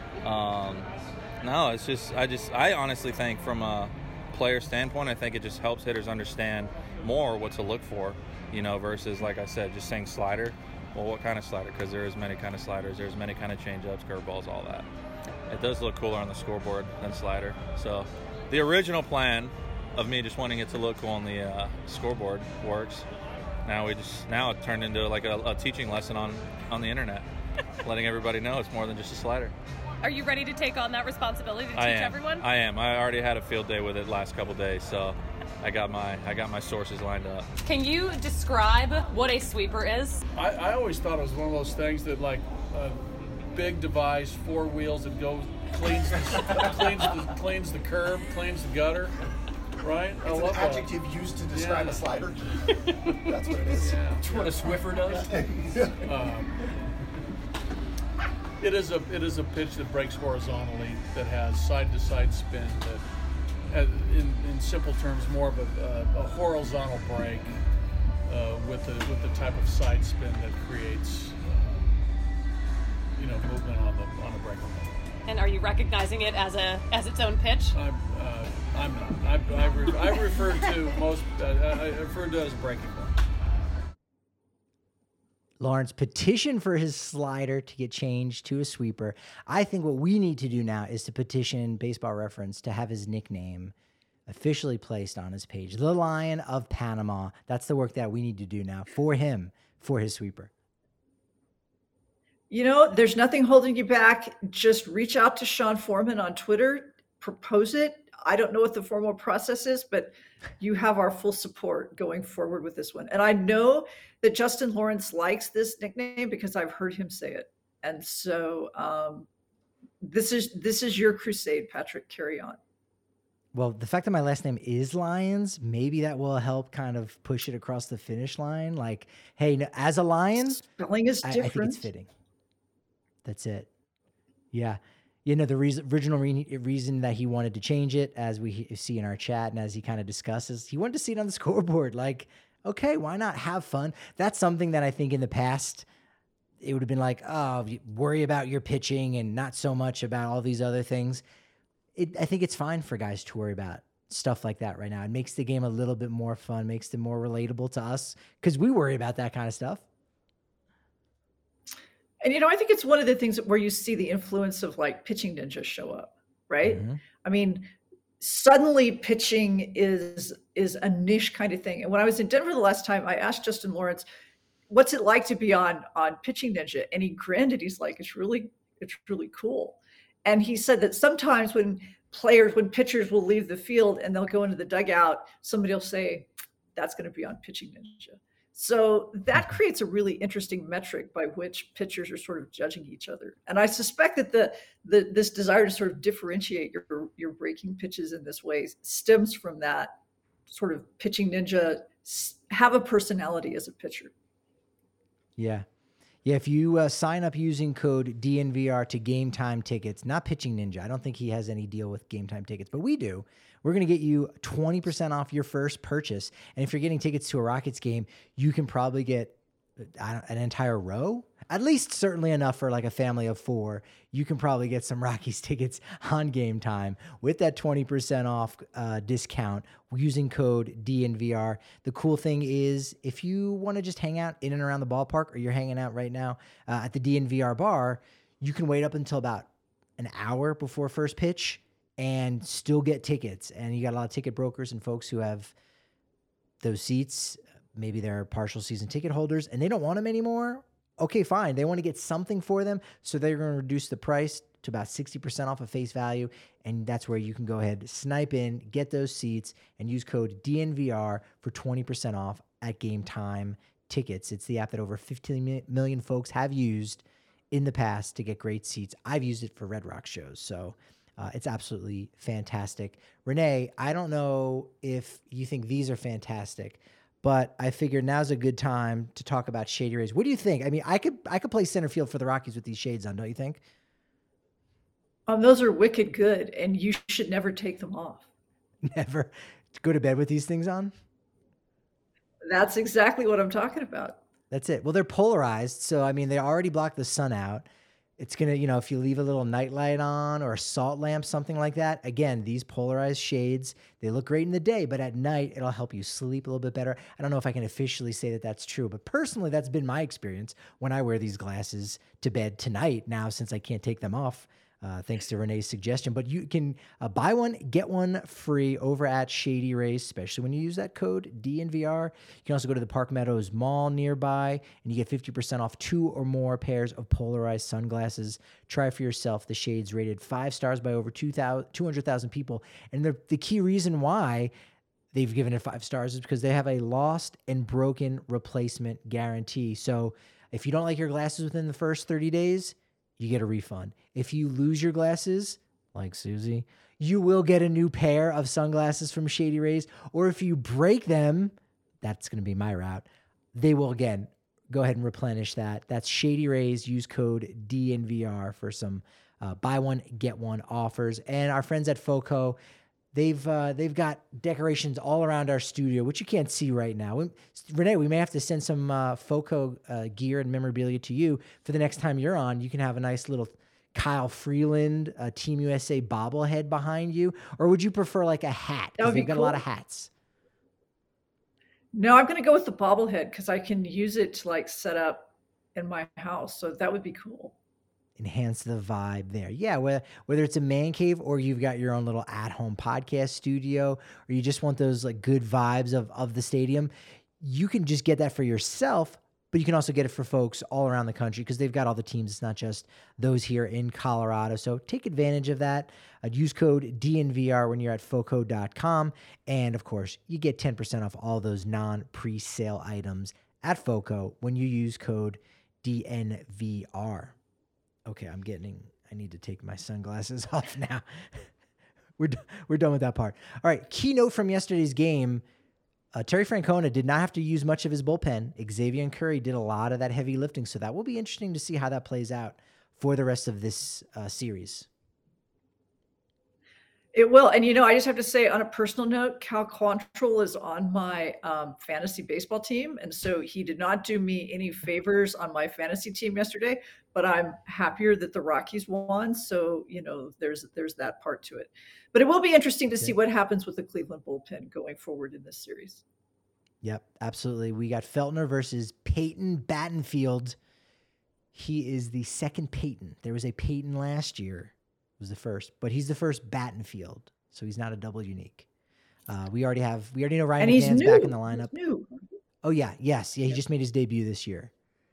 No, it's just I honestly think from a player standpoint, I think it just helps hitters understand more what to look for. Versus, like I said, just saying slider. Well, what kind of slider? Because there's many kind of sliders. There's many kind of changeups, curveballs, all that. It does look cooler on the scoreboard than slider. So the original plan of me just wanting it to look cool on the scoreboard works. Now it turned into like a teaching lesson on the internet, letting everybody know it's more than just a slider. Are you ready to take on that responsibility to teach everyone? I am. I already had a field day with it last couple days, so I got my sources lined up. Can you describe what a sweeper is? I always thought it was one of those things that, like, a big device, 4 wheels that goes cleans the curb, cleans the gutter. Right? It's an adjective used to describe a slider. That's what it is. Yeah. That's what a Swiffer does. It is a pitch that breaks horizontally, that has side-to-side spin, that, in simple terms, more of a horizontal break with the type of side spin that creates movement on the breaking ball. And are you recognizing it as its own pitch? I'm not. I refer to it as breaking ball. Lawrence petitioned for his slider to get changed to a sweeper. I think what we need to do now is to petition Baseball Reference to have his nickname officially placed on his page. The Lion of Panama. That's the work that we need to do now for him, for his sweeper. You know, there's nothing holding you back. Just reach out to Sean Foreman on Twitter, propose it. I don't know what the formal process is, but you have our full support going forward with this one. And I know that Justin Lawrence likes this nickname because I've heard him say it. And so this is your crusade, Patrick. Carry on. Well, the fact that my last name is Lyons, maybe that will help kind of push it across the finish line. Like, hey, as a Lion, spelling is different. I think it's fitting. That's it. Yeah. You know, the original reason that he wanted to change it, as we see in our chat and as he kind of discusses, he wanted to see it on the scoreboard. Like, okay, why not have fun? That's something that I think in the past, it would have been like, oh, worry about your pitching and not so much about all these other things. I think it's fine for guys to worry about stuff like that right now. It makes the game a little bit more fun, makes it more relatable to us because we worry about that kind of stuff. And, you know, I think it's one of the things where you see the influence of like Pitching Ninja show up, right? Mm-hmm. I mean, suddenly pitching is a niche kind of thing. And when I was in Denver the last time, I asked Justin Lawrence, what's it like to be on Pitching Ninja? And he grinned and he's like, it's really cool. And he said that sometimes when pitchers will leave the field and they'll go into the dugout, somebody will say, that's going to be on Pitching Ninja. So that creates a really interesting metric by which pitchers are sort of judging each other. And I suspect that this desire to sort of differentiate your breaking pitches in this way stems from that sort of Pitching Ninja, have a personality as a pitcher. Yeah. Yeah, if you sign up using code DNVR to Game Time tickets, not Pitching Ninja. I don't think he has any deal with Game Time tickets, but we do. We're going to get you 20% off your first purchase. And if you're getting tickets to a Rockets game, you can probably get an entire row, at least certainly enough for like a family of 4. You can probably get some Rockies tickets on Game Time with that 20% off discount using code DNVR. The cool thing is if you want to just hang out in and around the ballpark, or you're hanging out right now at the DNVR bar, you can wait up until about an hour before first pitch and still get tickets. And you got a lot of ticket brokers and folks who have those seats. Maybe they're partial season ticket holders and they don't want them anymore. Okay, fine. They want to get something for them. So they're going to reduce the price to about 60% off of face value. And that's where you can go ahead, snipe in, get those seats, and use code DNVR for 20% off at Game Time tickets. It's the app that over 15 million folks have used in the past to get great seats. I've used it for Red Rock shows. So it's absolutely fantastic. Renee, I don't know if you think these are fantastic, but I figured now's a good time to talk about Shady Rays. What do you think? I mean, I could play center field for the Rockies with these shades on, don't you think? Those are wicked good, and you should never take them off. Never go to bed with these things on? That's exactly what I'm talking about. That's it. Well, they're polarized, so I mean, they already block the sun out. It's going to, you know, if you leave a little nightlight on or a salt lamp, something like that, again, these polarized shades, they look great in the day, but at night, it'll help you sleep a little bit better. I don't know if I can officially say that that's true, but personally, that's been my experience when I wear these glasses to bed tonight now, since I can't take them off. Thanks to Renee's suggestion. But you can buy one, get one free over at Shady Rays, especially when you use that code DNVR. You can also go to the Park Meadows Mall nearby, and you get 50% off 2 or more pairs of polarized sunglasses. Try for yourself. The shades rated 5 stars by over 200,000 people. And the key reason why they've given it 5 stars is because they have a lost and broken replacement guarantee. So if you don't like your glasses within the first 30 days, you get a refund. If you lose your glasses, like Susie, you will get a new pair of sunglasses from Shady Rays. Or if you break them, that's going to be my route. They will, again, go ahead and replenish that. That's Shady Rays. Use code DNVR for some buy one, get one offers. And our friends at FOCO, they've got decorations all around our studio, which you can't see right now. Renee, we may have to send some FOCO gear and memorabilia to you for the next time you're on. You can have a nice little Kyle Freeland Team USA bobblehead behind you, or would you prefer like a hat? Because they've got cool. A lot of hats. No, I'm going to go with the bobblehead because I can use it to like set up in my house. So that would be cool. Enhance the vibe there. Yeah, whether it's a man cave or you've got your own little at-home podcast studio, or you just want those like good vibes of the stadium, you can just get that for yourself, but you can also get it for folks all around the country because they've got all the teams. It's not just those here in Colorado. So take advantage of that. Use code DNVR when you're at foco.com. And of course, you get 10% off all those non-pre-sale items at Foco when you use code DNVR. Okay, I need to take my sunglasses off now. We're done with that part. All right, keynote from yesterday's game. Terry Francona did not have to use much of his bullpen. Xavier and Curry did a lot of that heavy lifting, so that will be interesting to see how that plays out for the rest of this series. It will. And, I just have to say on a personal note, Cal Quantrill is on my fantasy baseball team. And so he did not do me any favors on my fantasy team yesterday, but I'm happier that the Rockies won. So, there's that part to it. But it will be interesting to see what happens with the Cleveland bullpen going forward in this series. Yep, absolutely. We got Feltner versus Peyton Battenfield. He is the second Peyton. There was a Peyton last year. Was the first, but he's the first Battenfield, so he's not a double unique. We already know Ryan McMahon's back in the lineup. Oh yeah, yes, yeah, he just made his debut this year.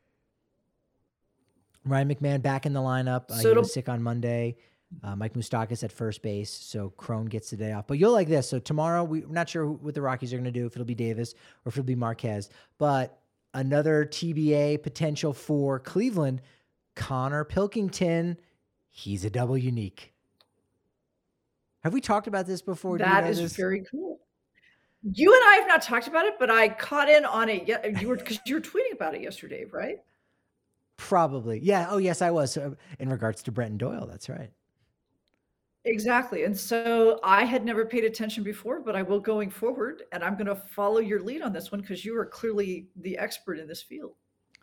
Ryan McMahon back in the lineup. He was sick on Monday. Mike Moustakas at first base, so Crone gets the day off. But you'll like this. So tomorrow, we're not sure what the Rockies are going to do, if it'll be Davis or if it'll be Marquez. But another TBA potential for Cleveland, Connor Pilkington. He's a double unique. Have we talked about this before? That is very cool. You and I have not talked about it, but I caught in on it. Because you were tweeting about it yesterday, right? Probably. Yeah. Oh, yes, I was. In regards to Brenton Doyle. That's right. Exactly. And so I had never paid attention before, but I will going forward. And I'm going to follow your lead on this one because you are clearly the expert in this field.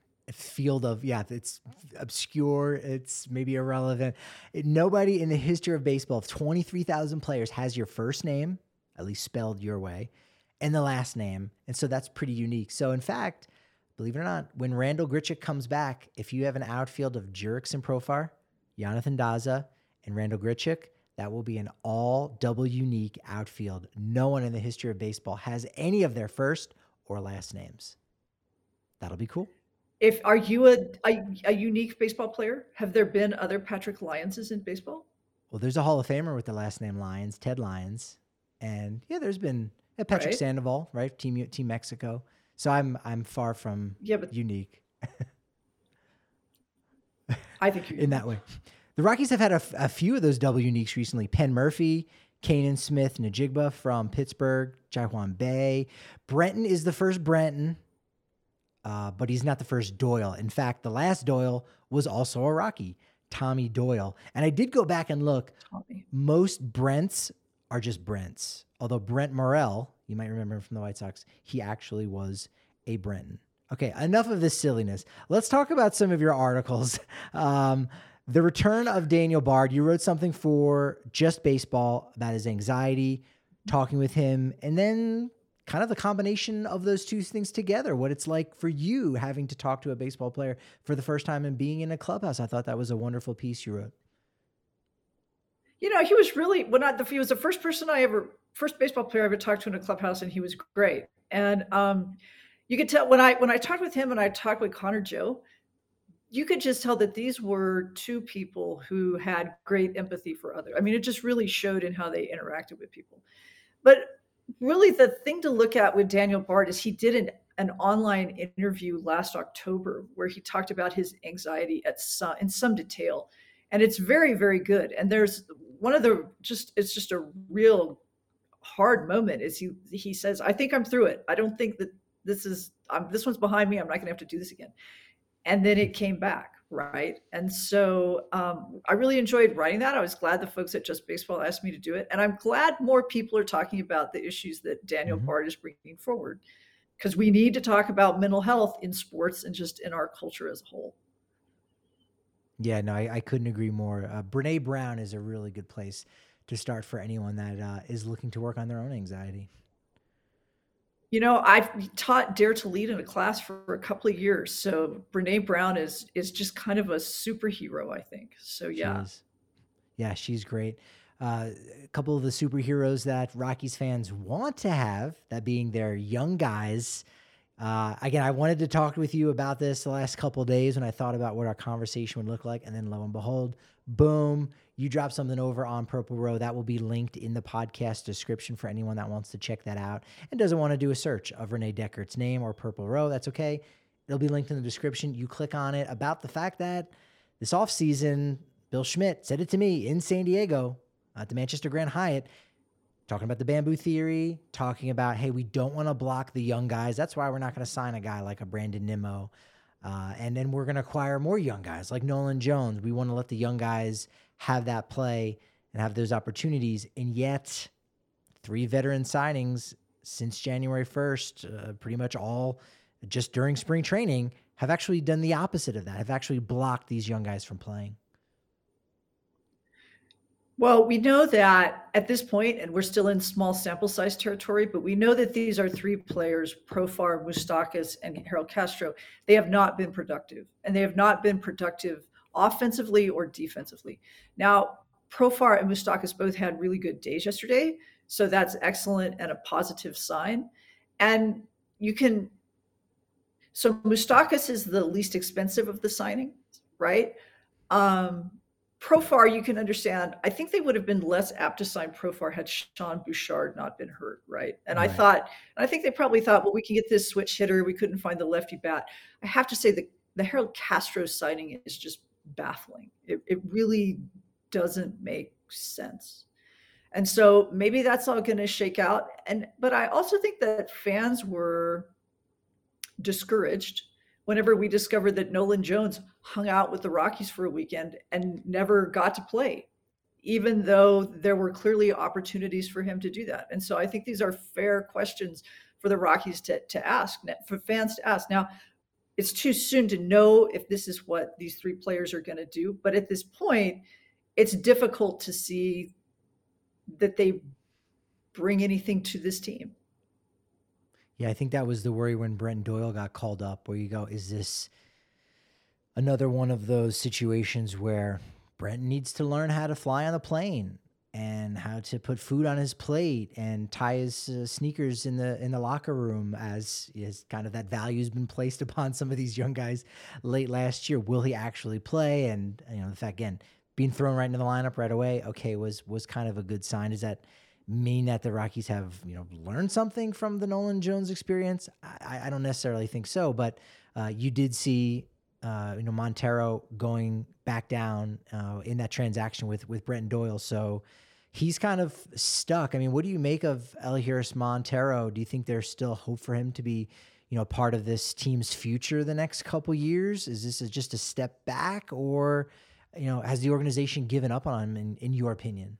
It's obscure, it's maybe irrelevant. Nobody in the history of baseball, of 23,000 players, has your first name, at least spelled your way, and the last name. And so that's pretty unique. So in fact, believe it or not, when Randall Grichuk comes back, if you have an outfield of Jurickson Profar, Jonathan Daza, and Randall Grichuk, that will be an all double unique outfield. No one in the history of baseball has any of their first or last names. That'll be cool. Are you a unique baseball player? Have there been other Patrick Lyonses in baseball? Well, there's a Hall of Famer with the last name Lyons, Ted Lyons, and there's been Patrick Sandoval, right? Team Mexico. So I'm far from unique. I think you're in that way. The Rockies have had a few of those double uniques recently. Penn Murphy, Kanan Smith Najigba from Pittsburgh, Jaiwan Bay. Brenton is the first Brenton. But he's not the first Doyle. In fact, the last Doyle was also a Rocky, Tommy Doyle. And I did go back and look. Most Brents are just Brents. Although Brent Morel, you might remember him from the White Sox, he actually was a Brenton. Okay, enough of this silliness. Let's talk about some of your articles. The return of Daniel Bard. You wrote something for Just Baseball about his anxiety, talking with him, and then kind of the combination of those two things together, what it's like for you having to talk to a baseball player for the first time and being in a clubhouse. I thought that was a wonderful piece you wrote. He was really, he was the first baseball player I ever talked to in a clubhouse, and he was great. And you could tell when I talked with him and I talked with Connor Joe, you could just tell that these were two people who had great empathy for others. I mean, it just really showed in how they interacted with people. But really, the thing to look at with Daniel Bard is he did an online interview last October where he talked about his anxiety in some detail. And it's very, very good. And there's it's just a real hard moment is he says, I think I'm through it. I don't think that this one's behind me. I'm not going to have to do this again. And then it came back. Right. And so I really enjoyed writing that. I was glad the folks at Just Baseball asked me to do it. And I'm glad more people are talking about the issues that Daniel Bard is bringing forward, because we need to talk about mental health in sports and just in our culture as a whole. Yeah, no, I couldn't agree more. Brene Brown is a really good place to start for anyone that is looking to work on their own anxiety. I've taught Dare to Lead in a class for a couple of years. So Brene Brown is just kind of a superhero, I think. So yeah. Yeah, she's great. A couple of the superheroes that Rockies fans want to have, that being their young guys. Again, I wanted to talk with you about this the last couple of days when I thought about what our conversation would look like. And then lo and behold, boom, you dropped something over on Purple Row. That will be linked in the podcast description for anyone that wants to check that out and doesn't want to do a search of Renee Deckert's name or Purple Row. That's okay. It'll be linked in the description. You click on it about the fact that this offseason, Bill Schmidt said it to me in San Diego at the Manchester Grand Hyatt, talking about the bamboo theory, talking about, hey, we don't want to block the young guys. That's why we're not going to sign a guy like a Brandon Nimmo. And then we're going to acquire more young guys like Nolan Jones. We want to let the young guys have that play and have those opportunities. And yet 3 veteran signings since January 1st, pretty much all just during spring training, have actually done the opposite of that, have actually blocked these young guys from playing. Well, we know that at this point, and we're still in small sample size territory, but we know that these are 3 players, Profar, Moustakas, and Harold Castro. They have not been productive, and they have not been productive offensively or defensively. Now, Profar and Moustakas both had really good days yesterday, so that's excellent and a positive sign. And so Moustakas is the least expensive of the signings, right? Profar, you can understand. I think they would have been less apt to sign Profar had Sean Bouchard not been hurt, right? And right. I think they probably thought, well, we can get this switch hitter. We couldn't find the lefty bat. I have to say the Harold Castro signing is just baffling. It really doesn't make sense. And so maybe that's all going to shake out. But I also think that fans were discouraged whenever we discovered that Nolan Jones hung out with the Rockies for a weekend and never got to play, even though there were clearly opportunities for him to do that. And so I think these are fair questions for the Rockies to ask, for fans to ask. Now, it's too soon to know if this is what these 3 players are going to do. But at this point, it's difficult to see that they bring anything to this team. Yeah, I think that was the worry when Brent Doyle got called up, where you go, is this another one of those situations where Brent needs to learn how to fly on the plane and how to put food on his plate and tie his sneakers in the locker room, as kind of that value's been placed upon some of these young guys late last year. Will he actually play? And the fact, again, being thrown right into the lineup right away, okay, was kind of a good sign. Does that mean that the Rockies have learned something from the Nolan Jones experience? I don't necessarily think so, but you did see Montero going back down in that transaction with Brent Doyle, so he's kind of stuck. I mean, what do you make of Elehuris Montero? Do you think there's still hope for him to be part of this team's future the next couple years? Is this just a step back, or has the organization given up on him in your opinion?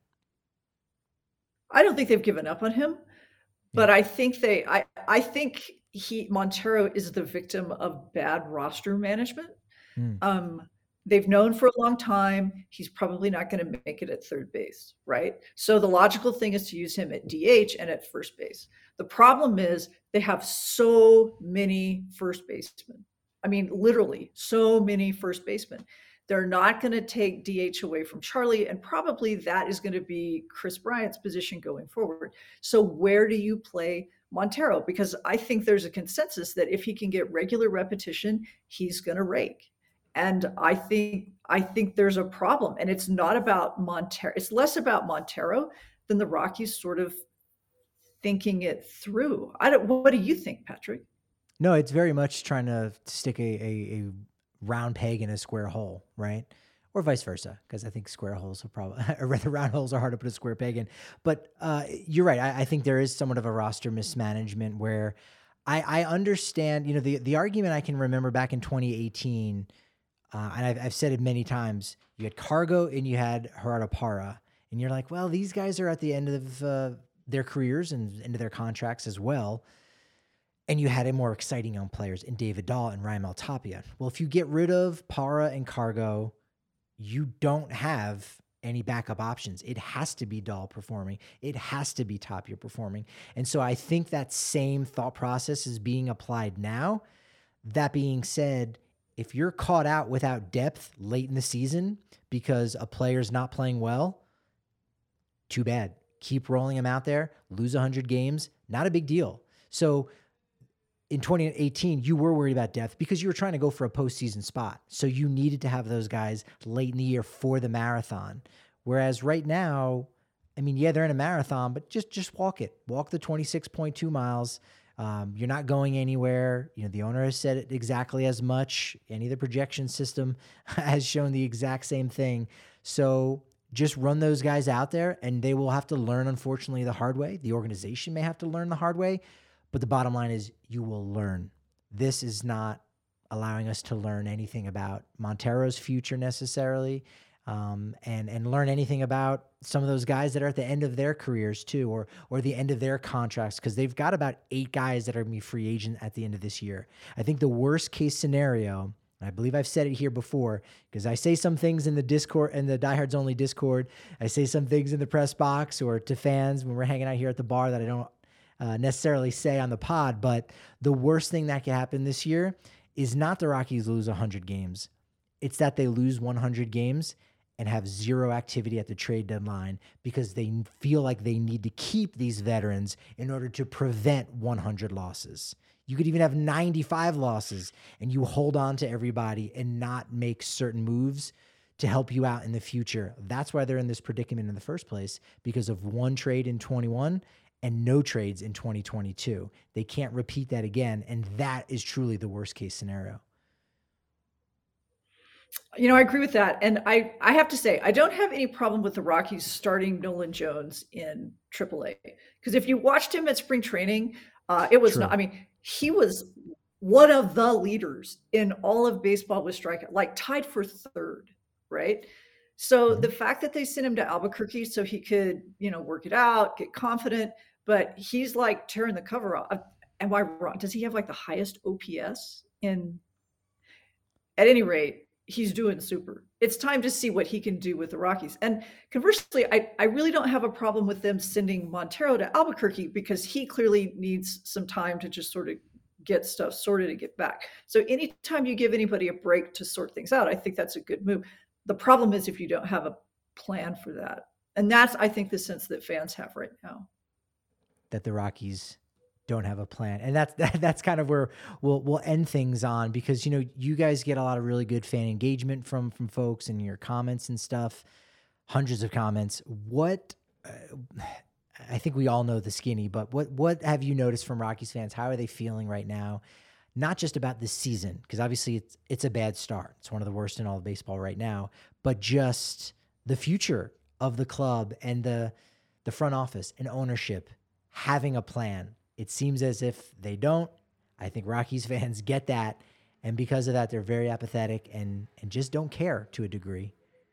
I don't think they've given up on him, but I think I think Montero is the victim of bad roster management. They've known for a long time he's probably not going to make it at third base, right? So the logical thing is to use him at DH and at first base. The problem is they have so many first basemen. I mean, literally so many first basemen. They're not going to take DH away from Charlie, and probably that is going to be Chris Bryant's position going forward. So where do you play Montero? Because I think there's a consensus that if he can get regular repetition, he's going to rake. And I think there's a problem, and it's not about Montero. It's less about Montero than the Rockies sort of thinking it through. What do you think, Patrick? No, it's very much trying to stick a round peg in a square hole, right? Or vice versa, because I think square holes are probably, or rather round holes are hard to put a square peg in. But you're right. I think there is somewhat of a roster mismanagement where I understand, the argument I can remember back in 2018, and I've said it many times, you had Cargo and you had Gerardo Parra, and you're like, well, these guys are at the end of their careers and into their contracts as well. And you had more exciting young players in David Dahl and Raimel Tapia. Well, if you get rid of Parra and Cargo, you don't have any backup options. It has to be Dahl performing. It has to be Tapia performing. And so I think that same thought process is being applied now. That being said, if you're caught out without depth late in the season because a player's not playing well, too bad. Keep rolling him out there, lose 100 games, not a big deal. So in 2018, you were worried about depth because you were trying to go for a postseason spot. So you needed to have those guys late in the year for the marathon. Whereas right now, I mean, yeah, they're in a marathon, but just walk it. Walk the 26.2 miles. You're not going anywhere. You know, the owner has said it exactly as much. Any of the projection system has shown the exact same thing. So just run those guys out there, and they will have to learn, unfortunately, the hard way. The organization may have to learn the hard way. But the bottom line is you will learn. This is not allowing us to learn anything about Montero's future necessarily, and learn anything about some of those guys that are at the end of their careers too, or the end of their contracts, because they've got about 8 guys that are going to be free agent at the end of this year. I think the worst case scenario, and I believe I've said it here before, because I say some things in the Discord, in the Diehards Only Discord, I say some things in the press box or to fans when we're hanging out here at the bar that I don't necessarily say on the pod, but the worst thing that can happen this year is not the Rockies lose 100 games. It's that they lose 100 games and have zero activity at the trade deadline because they feel like they need to keep these veterans in order to prevent 100 losses. You could even have 95 losses and you hold on to everybody and not make certain moves to help you out in the future. That's why they're in this predicament in the first place, because of one trade in 21 and no trades in 2022. They can't repeat that again, and that is truly the worst case scenario. You know, I agree with that. And I have to say, I don't have any problem with the Rockies starting Nolan Jones in AAA. Because if you watched him at spring training, it was not, I mean, he was one of the leaders in all of baseball with strikeout, like tied for 3rd, right? So the fact that they sent him to Albuquerque so he could, you know, work it out, get confident, but he's like tearing the cover off. Am I wrong? Does he have like the highest OPS in? At any rate, he's doing super. It's time to see what he can do with the Rockies. And conversely, I really don't have a problem with them sending Montero to Albuquerque because he clearly needs some time to just sort of get stuff sorted and get back. So anytime you give anybody a break to sort things out, I think that's a good move. The problem is if you don't have a plan for that. And that's, I think, the sense that fans have right now. That the Rockies don't have a plan. And that's kind of where we'll end things on, because, you know, you guys get a lot of really good fan engagement from folks and your comments and stuff, hundreds of comments. What, I think we all know the skinny, but what have you noticed from Rockies fans? How are they feeling right now? Not just about this season, because obviously it's a bad start. It's one of the worst in all of baseball right now, but just the future of the club and the front office and ownership having a plan. It seems as if they don't. I think Rockies fans get that, and because of that, they're very apathetic and just don't care to a degree.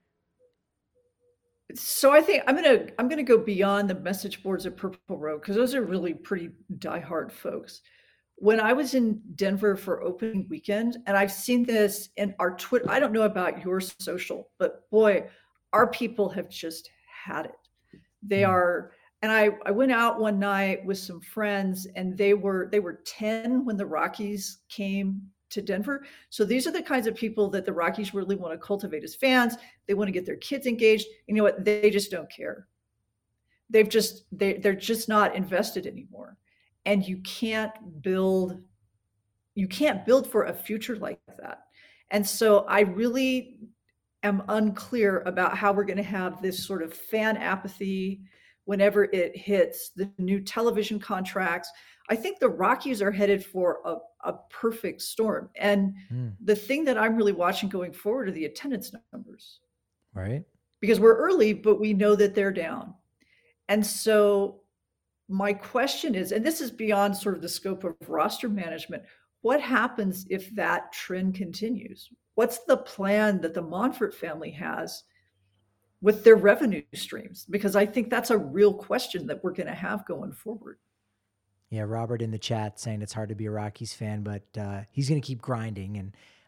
So I think I'm gonna go beyond the message boards at Purple Row, because those are really pretty diehard folks. When I was in Denver for opening weekend, and I've seen this in our Twitter, I don't know about your social, but boy, our people have just had it. They are, and I went out one night with some friends, and they were 10 when the Rockies came to Denver. So these are the kinds of people that the Rockies really want to cultivate as fans. They want to get their kids engaged. You know what? They just don't care. They're just not invested anymore. And you can't build for a future like that. And so I really am unclear about how we're going to have this sort of fan apathy whenever it hits the new television contracts. I think the Rockies are headed for a perfect storm. And the thing that I'm really watching going forward are the attendance numbers. Right. Because we're early, but we know that they're down. And so my question is, and this is beyond sort of the scope of roster management, what happens if that trend continues? What's the plan that the Monfort family has with their revenue streams? Because I think that's a real question that we're going to have going forward. Yeah, Robert in the chat saying it's hard to be a Rockies fan, but he's going to keep grinding. And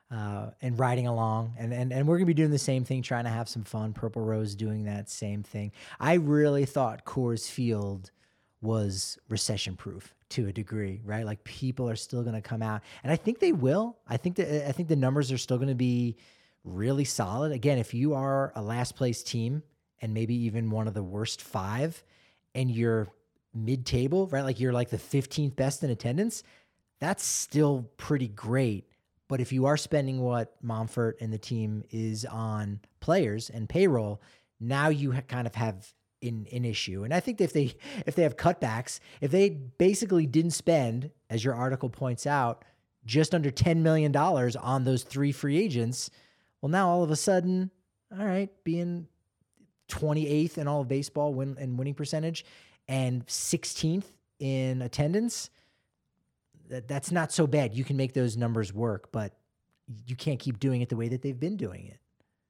and riding along. And we're going to be doing the same thing, trying to have some fun. Purple Rose doing that same thing. I really thought Coors Field was recession-proof to a degree, right? Like people are still going to come out, and I think they will. I think the numbers are still going to be really solid. Again, if you are a last place team and maybe even one of the worst 5 and you're mid-table, right? Like you're like the 15th best in attendance, that's still pretty great. But if you are spending what Monfort and the team is on players and payroll, now you kind of have an issue. And I think if they have cutbacks, if they basically didn't spend, as your article points out, just under $10 million on those 3 free agents, well, now all of a sudden, all right, being 28th in all of baseball winning percentage and 16th in attendance, that's not so bad. You can make those numbers work, but you can't keep doing it the way that they've been doing it.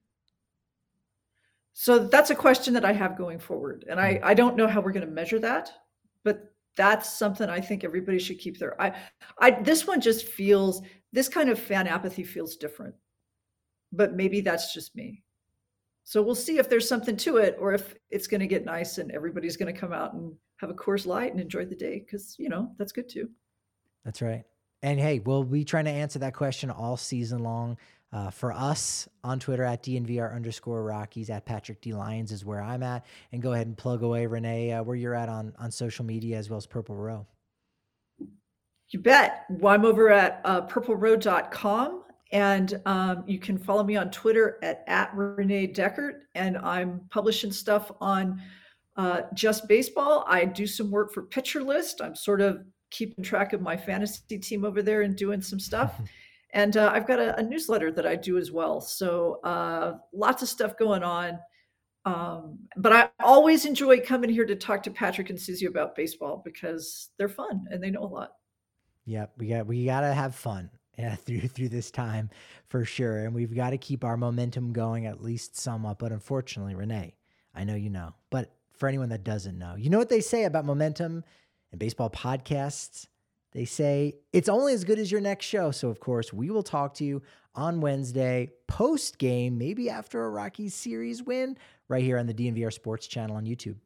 So that's a question that I have going forward. And I don't know how we're going to measure that, but that's something I think everybody should keep their eye. This one just feels, this kind of fan apathy feels different, but maybe that's just me. So we'll see if there's something to it, or if it's going to get nice and everybody's going to come out and have a Coors Light and enjoy the day. Cause that's good too. That's right. And hey, we'll be trying to answer that question all season long. For us on Twitter at DNVR_Rockies, at Patrick D. Lyons is where I'm at. And go ahead and plug away, Renee, where you're at on social media as well as Purple Row. You bet. Well, I'm over at purplerow.com, and you can follow me on Twitter at Renee Deckert. And I'm publishing stuff on Just Baseball. I do some work for Pitcher List. I'm sort of keeping track of my fantasy team over there and doing some stuff. And I've got a newsletter that I do as well. So lots of stuff going on. But I always enjoy coming here to talk to Patrick and Susie about baseball because they're fun and they know a lot. Yeah, we got to have fun through this time for sure. And we've got to keep our momentum going at least somewhat. But unfortunately, Renee, I know you know. But for anyone that doesn't know, you know what they say about momentum and baseball podcasts? They say it's only as good as your next show. So, of course, we will talk to you on Wednesday, post-game, maybe after a Rockies series win, right here on the DNVR Sports channel on YouTube.